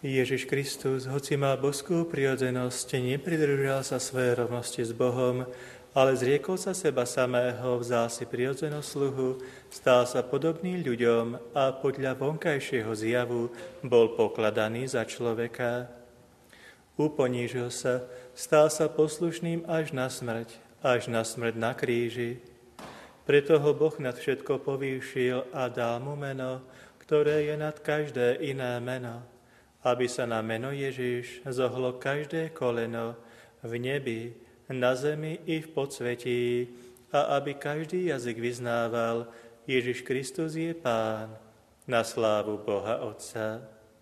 Ježiš Kristus, hoci má božskú prirodzenosť, nepridržal sa svojej rovnosti s Bohom, ale zriekol sa seba samého, vzal si prirodzenosť sluhu, stal sa podobný ľuďom a podľa vonkajšieho zjavu bol pokladaný za človeka. Uponížil sa, stal sa poslušným až na smrť na kríži. Preto ho Boh nad všetko povýšil a dal mu meno, ktoré je nad každé iné meno, aby sa na meno Ježiš zohlo každé koleno v nebi, na zemi i v podsvetí, a aby každý jazyk vyznával, Ježiš Kristus je Pán, na slávu Boha Otca.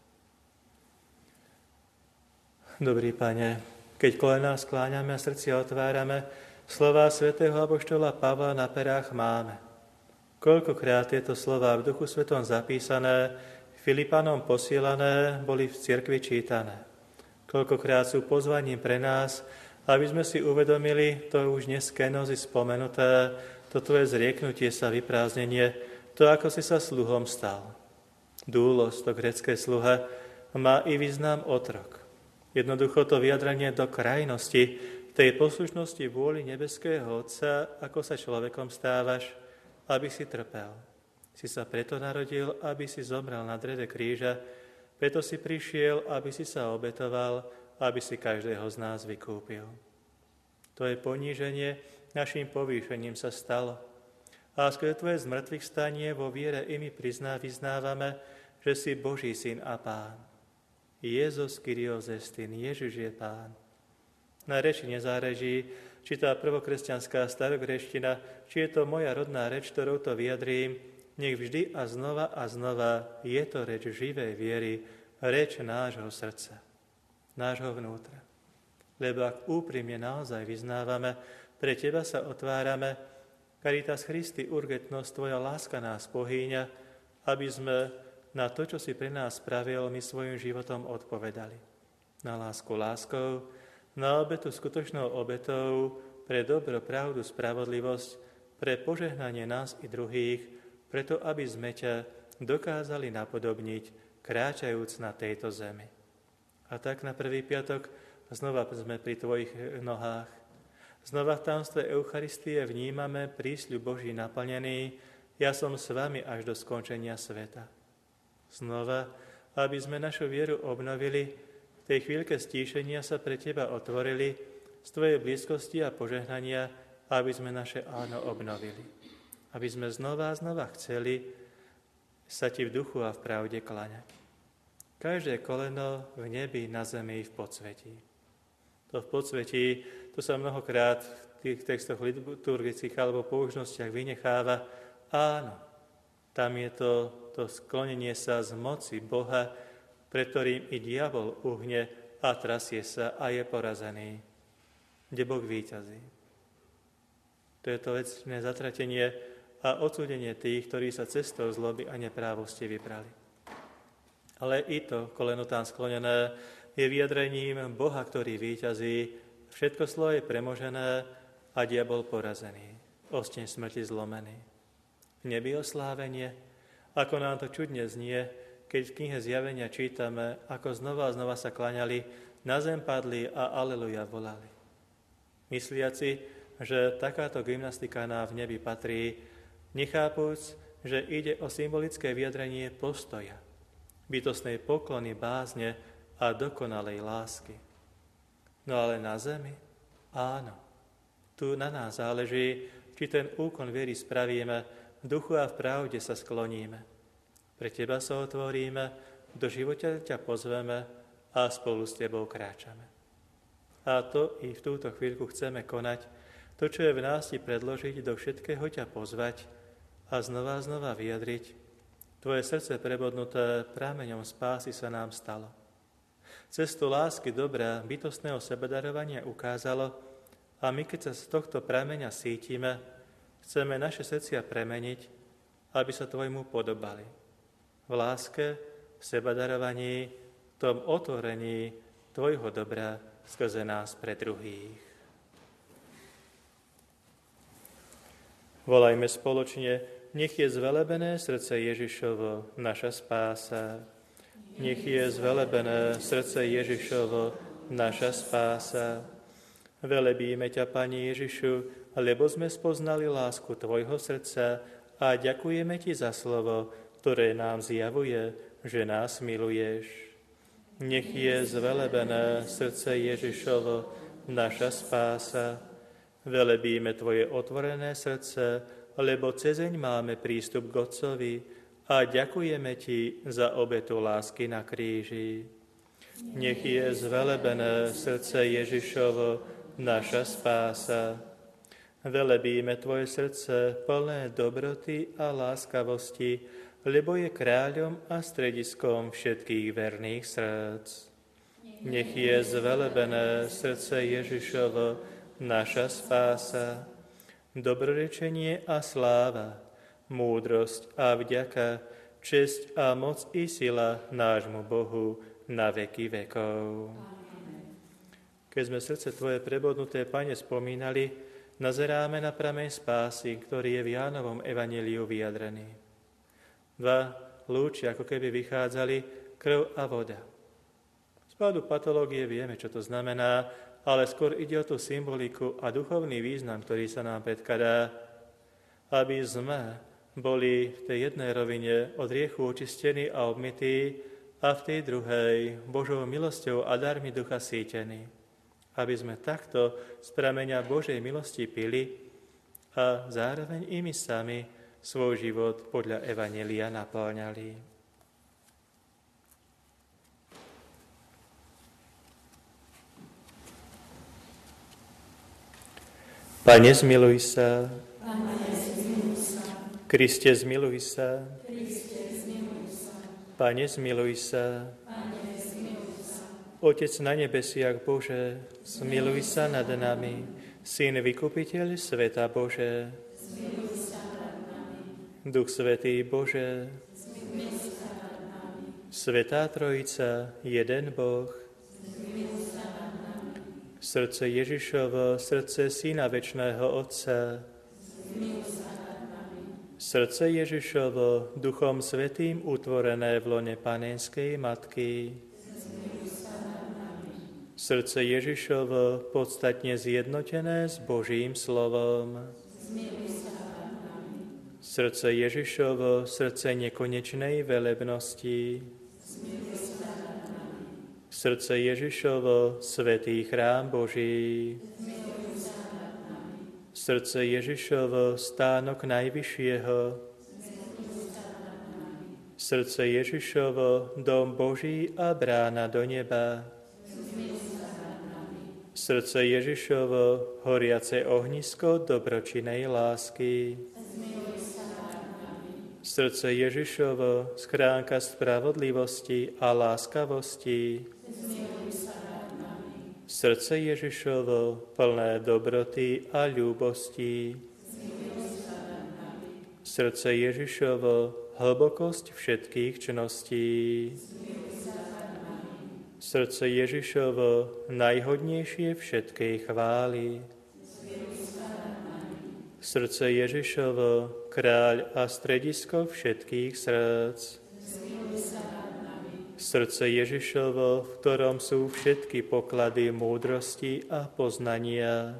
Dobrý Pane, keď kolená skláňame a srdcia otvárame, slová svätého apoštola Pavla na perách máme. Koľkokrát tieto slová v Duchu Svetom zapísané, Filipanom posielané, boli v cirkvi čítané. Koľkokrát sú pozvaním pre nás, aby sme si uvedomili to už dnes kenozy spomenuté, to tvoje zrieknutie sa, vyprázdnenie, to, ako si sa sluhom stal. Dúlos, to grécke sluha, má i význam otrok. Jednoducho to vyjadrenie do krajnosti, tej poslušnosti vôli nebeského Otca, ako sa človekom stávaš, aby si trpel. Si sa preto narodil, aby si zomrel na dreve kríža, preto si prišiel, aby si sa obetoval, aby si každého z nás vykúpil. To je poníženie, našim povýšením sa stalo. A skrze tvoje zmrtvých stanie vo viere i my vyznávame, že si Boží syn a Pán. Jezus Kyrios estin, Ježiš je Pán. Na reči nezáleží, či tá prvokresťanská starogreština, či je to moja rodná reč, ktorou to vyjadrím, nech vždy a znova je to reč živej viery, reč nášho srdca, nášho vnútra. Lebo ak úprimne naozaj vyznávame, pre teba sa otvárame, Caritas Christi urgentnosť, tvoja láska nás pohýňa, aby sme na to, čo si pre nás spravil, my svojim životom odpovedali. Na lásku láskou, na obetu skutočnou obetou, pre dobro, pravdu, spravodlivosť, pre požehnanie nás i druhých, preto aby sme ťa dokázali napodobniť, kráčajúc na tejto zemi. A tak na prvý piatok znova sme pri tvojich nohách. Znova v tajomstve Eucharistie vnímame prísľub Boží naplnený, ja som s vami až do skončenia sveta. Znova, aby sme našu vieru obnovili, v tej chvíľke stíšenia sa pre teba otvorili, z tvojej blízkosti a požehnania, aby sme naše áno obnovili. Aby sme znova chceli sa ti v duchu a v pravde klaňať. Každé koleno v nebi, na zemi i v podsvetí. To v podsvetí, to sa mnohokrát v tých textoch liturgických alebo použnostiach vynecháva. Áno, tam je to sklonenie sa z moci Boha, pred ktorým i diabol uhne a trasie sa a je porazený. Kde Boh víťazí. To je to vecné zatratenie a odsúdenie tých, ktorí sa cestou zloby a neprávosti vybrali. Ale i to koleno tam sklonené je vyjadrením Boha, ktorý víťazí, všetko zlo je premožené a diabol porazený, osteň smrti zlomený. V nebi oslávenie, ako nám to čudne znie, keď v knihe Zjavenia čítame, ako znova sa klaňali, na zem padli a aleluja volali. Mysliaci, že takáto gymnastika nám v nebi patrí, nechápuc, že ide o symbolické vyjadrenie postoja, bytostnej poklony, bázne a dokonalej lásky. No ale na zemi? Áno. Tu na nás záleží, či ten úkon viery spravíme, v duchu a v pravde sa skloníme. Pre teba sa otvoríme, do života ťa pozveme a spolu s tebou kráčame. A to i v túto chvíľku chceme konať, to, čo je v nás ti predložiť, do všetkého ťa pozvať a znova vyjadriť. Tvoje srdce prebodnuté prameňom spásy sa nám stalo. Cestu lásky, dobra, bytostného sebedarovania ukázalo a my, keď sa z tohto prameňa sítime, chceme naše srdcia premeniť, aby sa tvojmu podobali. V láske, v sebadarovaní, v tom otvorení tvojho dobra skrze nás pre druhých. Volajme spoločne, nech je zvelebené srdce Ježišovo, naša spása. Nech je zvelebené srdce Ježišovo, naša spása. Velebíme ťa, Pane Ježišu, lebo sme spoznali lásku Tvojho srdca a ďakujeme Ti za slovo, ktoré nám zjavuje, že nás miluješ. Nech je zvelebené srdce Ježišovo, naša spása. Velebíme Tvoje otvorené srdce, lebo cezeň máme prístup k Otcovi a ďakujeme Ti za obetu lásky na kríži. Nech je zvelebené srdce Ježišovo, naša spása. Velebíme Tvoje srdce plné dobroty a láskavosti, lebo je kráľom a strediskom všetkých verných srdc. Nech je zvelebené srdce Ježišovo, naša spása. Dobrorečenie a sláva, múdrosť a vďaka, česť a moc i sila nášmu Bohu na veky vekov. Keď sme srdce Tvoje prebodnuté, Pane, spomínali, nazeráme na prameň spásy, ktorý je v Jánovom evanjeliu vyjadrený. Dva lúči ako keby vychádzali, krv a voda. Z pohľadu patológie vieme, čo to znamená, ale skôr ide o tú symboliku a duchovný význam, ktorý sa nám predkladá, aby sme boli v tej jednej rovine od hriechu očistení a obmytí a v tej druhej Božou milosťou a darmi ducha sítení. Aby sme takto z prameňa Božej milosti pili a zároveň i my sami svoj život podľa evanjelia naplňali. Pane, zmiluj sa. Kriste, zmiluj sa. Pane, zmiluj sa. Otec na nebesiach Bože, zmiluj sa nad nami. Syn vykupiteľ sveta Bože, zmiluj sa nad nami. Duch Svätý Bože, zmiluj sa nad nami. Svätá Trojica, jeden Boh, zmiluj sa nad nami. Srdce Ježišovo, srdce Syna večného Otca, zmiluj sa nad nami. Srdce Ježišovo, Duchom Svätým utvorené v lone Panenskej Matky, srdce Ježišovo, podstatne zjednotené s Božím slovom. Srdce Ježišovo, srdce nekonečnej velebnosti. Srdce Ježišovo, svätý chrám Boží. Srdce Ježišovo, stánok Najvyššieho. Srdce Ježišovo, dom Boží a brána do neba. Srdce Ježišovo, horiace ohnisko dobročinnej lásky. Srdce Ježišovo, schránka spravodlivosti a láskavosti. Srdce Ježišovo, plné dobroty a ľúbosti. Srdce Ježišovo, hlbokosť všetkých čností. Srdce Ježišovo, najhodnejšie všetkej chvály. Srdce Ježišovo, kráľ a stredisko všetkých srdc. Srdce Ježišovo, v ktorom sú všetky poklady múdrosti a poznania.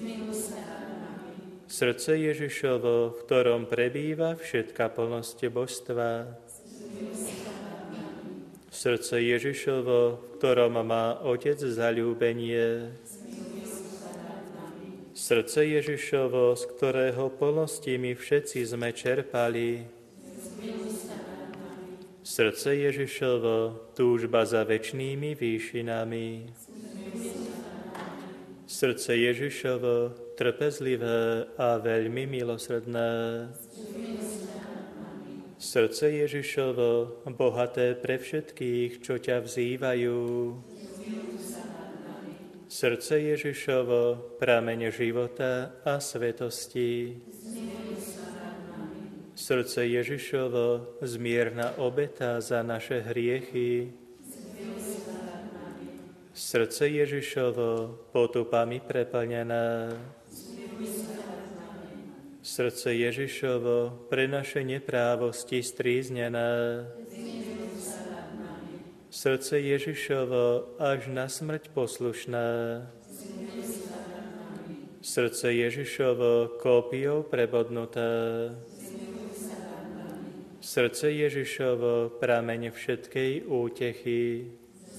Srdce Ježišovo, v ktorom prebýva všetka plnosť božstva. Srdce Ježišovo, v ktorom má Otec zaľúbenie. Srdce Ježišovo, z ktorého plnosti my všetci sme čerpali. Srdce Ježišovo, túžba za večnými výšinami. Srdce Ježišovo, trpezlivé a veľmi milosrdné. Srdce Ježišovo, bohaté pre všetkých, čo ťa vzývajú. Srdce Ježišovo, prameň života a svetosti. Srdce Ježišovo, zmierna obeta za naše hriechy. Srdce Ježišovo, potupami preplnené. Srdce Ježišovo, pre naše neprávosti stríznené. Srdce Ježišovo až na smrť poslušné. Srdce Ježišovo kópiou prebodnuté. Srdce Ježišovo prameň všetkej útechy.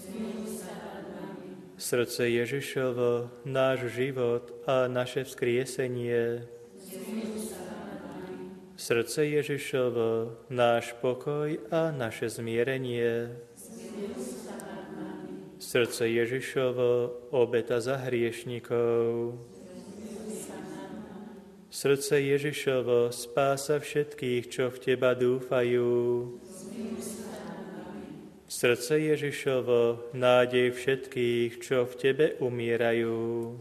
Srdce Ježišovo náš život a naše vzkriesenie. Srdce Ježišovo náš pokoj a naše zmierenie. Srdce Ježišovo obeta za hriešnikov. Srdce Ježišovo spása všetkých, čo v Teba dúfajú. Srdce Ježišovo nádej všetkých, čo v Tebe umierajú.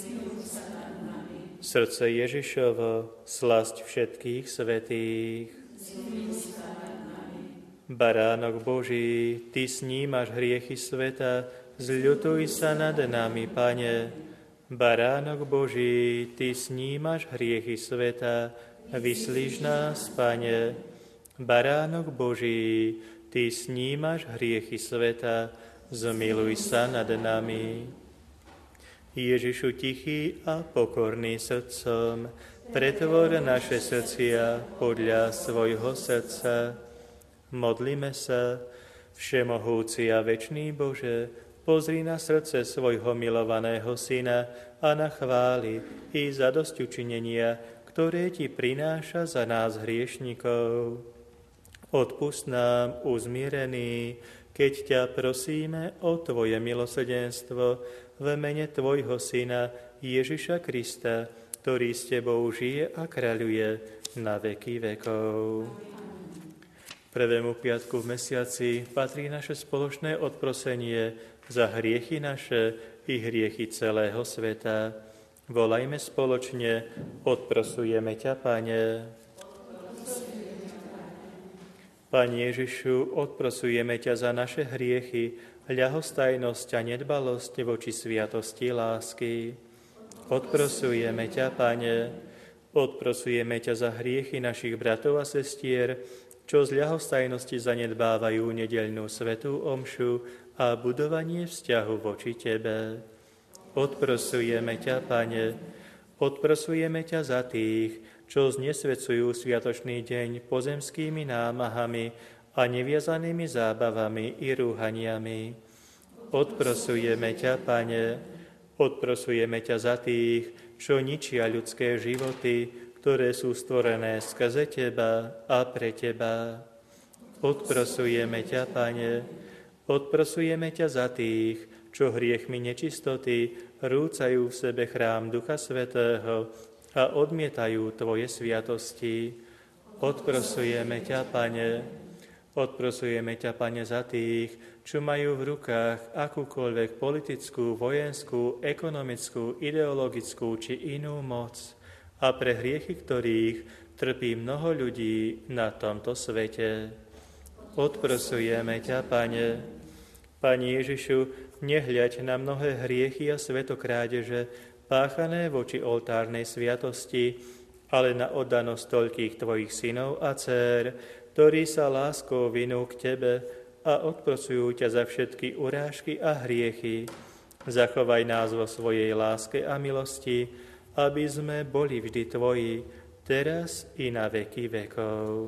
Srdce Ježišovo slasť všetkých svätých. Baránok Boží, Ty snímaš hriechy sveta, zľutuj sa nad nami, Pane. Baránok Boží, Ty snímaš hriechy sveta, vyslíš nás, Pane. Baránok Boží, Ty snímaš hriechy sveta, zmiluj sa nad nami. Ježišu tichý a pokorný srdcom, pretvor naše srdcia podľa svojho srdca. Modlíme sa, všemohúci a večný Bože, pozri na srdce svojho milovaného Syna a na chvály i zadosťučinenia, ktoré Ti prináša za nás hriešnikov. Odpusť nám, uzmierený, keď ťa prosíme o Tvoje milosrdenstvo v mene Tvojho Syna Ježiša Krista, ktorý s Tebou žije a kráľuje na veky vekov. Prvému piatku v mesiaci patrí naše spoločné odprosenie za hriechy naše i hriechy celého sveta. Volajme spoločne, odprosujeme ťa, Pane. Pane Ježišu, odprosujeme ťa za naše hriechy, ľahostajnosť a nedbalosť voči sviatosti lásky. Odprosujeme ťa, Pane. Odprosujeme ťa za hriechy našich bratov a sestier, čo z ľahostajnosti zanedbávajú nedeľnú svätú omšu a budovanie vzťahu voči Tebe. Odprosujeme ťa, Pane, odprosujeme ťa za tých, čo znesvedcujú sviatočný deň pozemskými námahami a neviazanými zábavami i rúhaniami. Odprosujeme ťa, Pane, odprosujeme ťa za tých, čo ničia ľudské životy, ktoré sú stvorené skrze Teba a pre Teba. Odprosujeme ťa, Pane, odprosujeme ťa za tých, čo hriechmi nečistoty rúcajú v sebe chrám Ducha Svätého a odmietajú Tvoje sviatosti. Odprosujeme ťa, Pane, odprosujeme ťa, Pane, za tých, čo majú v rukách akúkoľvek politickú, vojenskú, ekonomickú, ideologickú či inú moc, a pre hriechy ktorých trpí mnoho ľudí na tomto svete. Odprosujeme ťa, Pane. Pane Ježišu, nehľaď na mnohé hriechy a svetokrádeže páchané voči oltárnej sviatosti, ale na oddanosť toľkých Tvojich synov a dcér, ktorí sa láskou vinú k Tebe a odprosujú ťa za všetky urážky a hriechy. Zachovaj nás vo svojej láske a milosti, aby sme boli vždy Tvoji, teraz i na veky vekov.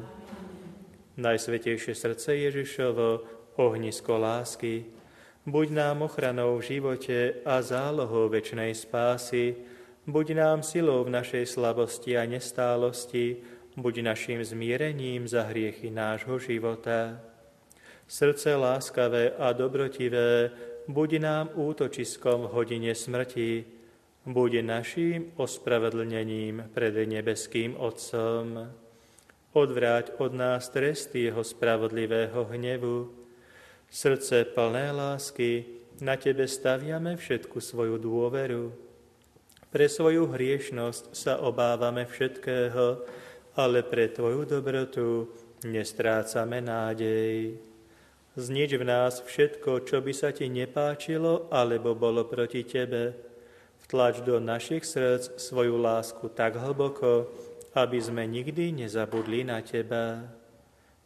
Najsvätejšie srdce Ježišovo, ohnisko lásky, buď nám ochranou v živote a zálohou večnej spásy, buď nám silou v našej slabosti a nestálosti, buď našim zmierením za hriechy nášho života. Srdce láskavé a dobrotivé, buď nám útočiskom v hodine smrti, buď naším ospravedlnením pred nebeským Otcom. Odvráť od nás tresty jeho spravodlivého hnevu. Srdce plné lásky, na Tebe staviame všetku svoju dôveru. Pre svoju hriešnosť sa obávame všetkého, ale pre Tvoju dobrotu nestrácame nádej. Znič v nás všetko, čo by sa Ti nepáčilo, alebo bolo proti Tebe. Vtlač do našich srdc svoju lásku tak hlboko, aby sme nikdy nezabudli na Teba.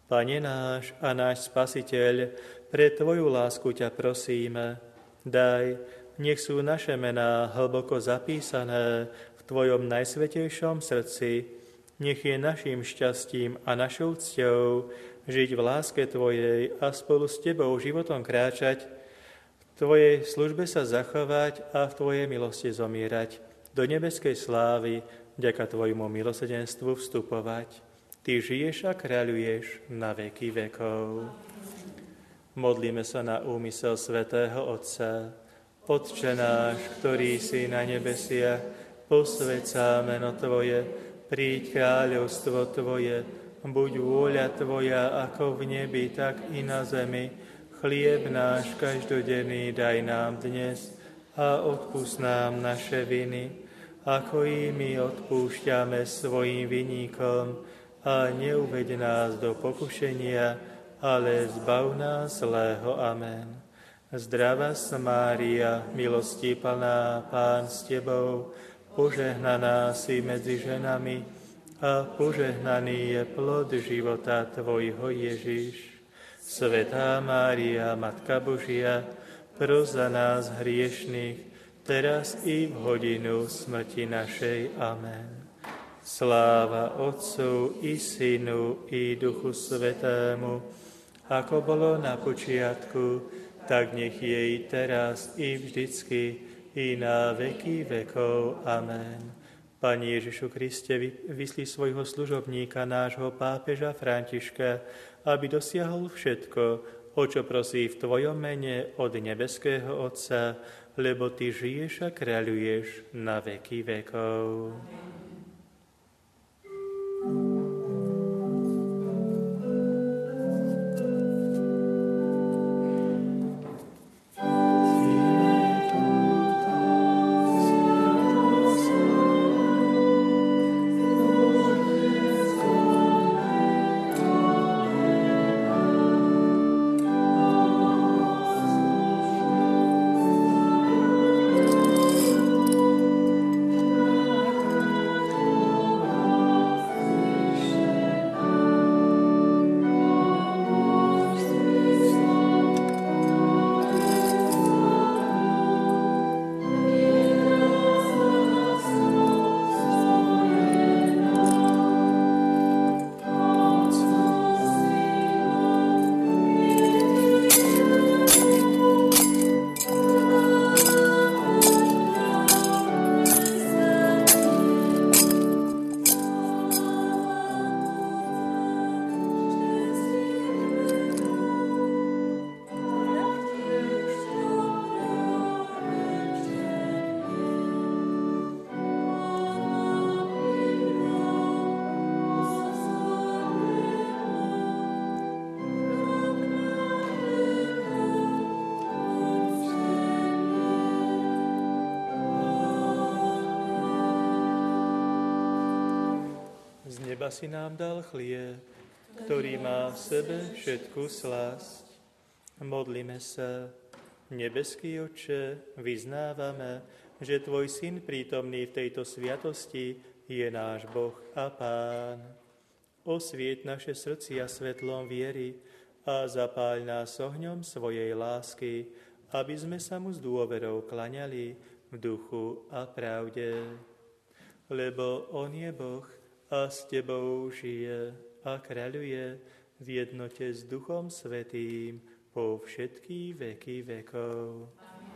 Pane náš a náš Spasiteľ, pre Tvoju lásku ťa prosíme, daj, nech sú naše mená hlboko zapísané v Tvojom najsvätejšom srdci, nech je naším šťastím a našou cťou žiť v láske Tvojej a spolu s Tebou životom kráčať, v Tvojej službe sa zachovať a v Tvojej milosti zomierať, do nebeskej slávy, vďaka Tvojmu milosrdenstvu vstupovať. Ty žiješ a kráľuješ na veky vekov. Modlíme sa na úmysel svätého Otca. Otče náš, ktorý si na nebesiach, posväť sa meno Tvoje, príď kráľovstvo Tvoje, buď vôľa Tvoja ako v nebi, tak i na zemi. Chlieb náš každodenný daj nám dnes a odpusť nám naše viny, ako i my odpúšťame svojim viníkom, a neuveď nás do pokušenia, ale zbav nás zlého. Amen. Zdravá Mária, milosti plná, Pán s Tebou, požehnaná si medzi ženami a požehnaný je plod života Tvojho Ježiš. Svätá Mária, Matka Božia, pros za nás hriešných, teraz i v hodinu smrti našej. Amen. Sláva Otcu i Synu i Duchu Svätému, ako bolo na počiatku, tak nech je i teraz i vždycky i na veky vekov. Amen. Pane Ježišu Kriste, vyslí svojho služobníka, nášho pápeža Františka, aby dosiahol všetko, o čo prosí v Tvojom mene od nebeského Otca, lebo Ty žiješ a kráľuješ na veky vekov. Neba si nám dal chlieb, ktorý má v sebe všetku slasť. Modlíme sa. Nebeský Otče, vyznávame, že Tvoj Syn prítomný v tejto sviatosti je náš Boh a Pán. Osvieť naše srdcia svetlom viery a zapáľ nás ohňom svojej lásky, aby sme sa mu s dôverou klaňali v duchu a pravde. Lebo On je Boh, a s Tebou žije a kráľuje v jednote s Duchom Svätým po všetky veky vekov. Amen.